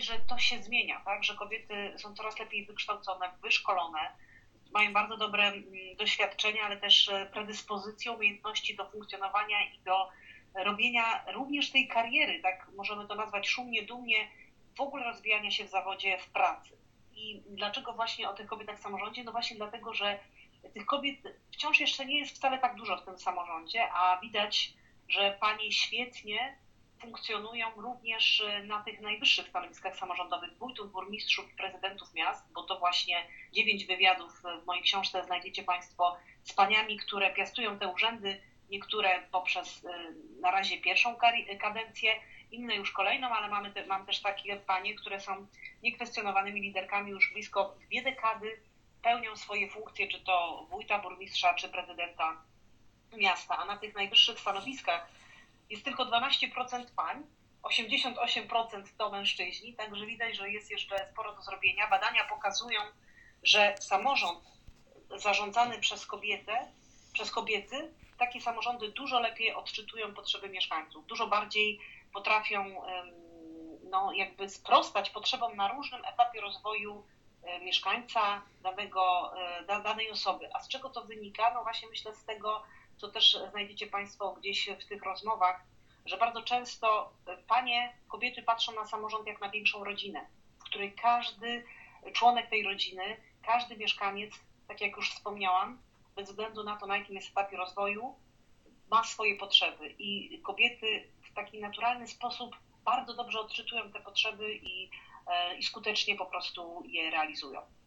że to się zmienia, tak? Że kobiety są coraz lepiej wykształcone, wyszkolone, mają bardzo dobre doświadczenia, ale też predyspozycje, umiejętności do funkcjonowania i do robienia również tej kariery, tak możemy to nazwać szumnie, dumnie, w ogóle rozwijania się w zawodzie, w pracy. I dlaczego właśnie o tych kobietach w samorządzie? No właśnie dlatego, że tych kobiet wciąż jeszcze nie jest wcale tak dużo w tym samorządzie, a widać, że panie świetnie funkcjonują również na tych najwyższych stanowiskach samorządowych, wójtów, burmistrzów i prezydentów miast, bo to właśnie 9 wywiadów w mojej książce znajdziecie Państwo z paniami, które piastują te urzędy, niektóre poprzez na razie pierwszą kadencję, inne już kolejną, ale mam też takie panie, które są niekwestionowanymi liderkami już blisko 2 dekady, pełnią swoje funkcje, czy to wójta, burmistrza, czy prezydenta miasta, a na tych najwyższych stanowiskach jest tylko 12% pań, 88% to mężczyźni, także widać, że jest jeszcze sporo do zrobienia. Badania pokazują, że samorząd zarządzany przez kobiety, takie samorządy dużo lepiej odczytują potrzeby mieszkańców, dużo bardziej potrafią jakby sprostać potrzebom na różnym etapie rozwoju mieszkańca danej osoby. A z czego to wynika? No właśnie myślę z tego, co też znajdziecie Państwo gdzieś w tych rozmowach, że bardzo często kobiety patrzą na samorząd jak na większą rodzinę, w której każdy członek tej rodziny, każdy mieszkaniec, tak jak już wspomniałam, bez względu na to, na jakim jest etapie rozwoju, ma swoje potrzeby i kobiety w taki naturalny sposób bardzo dobrze odczytują te potrzeby i skutecznie po prostu je realizują.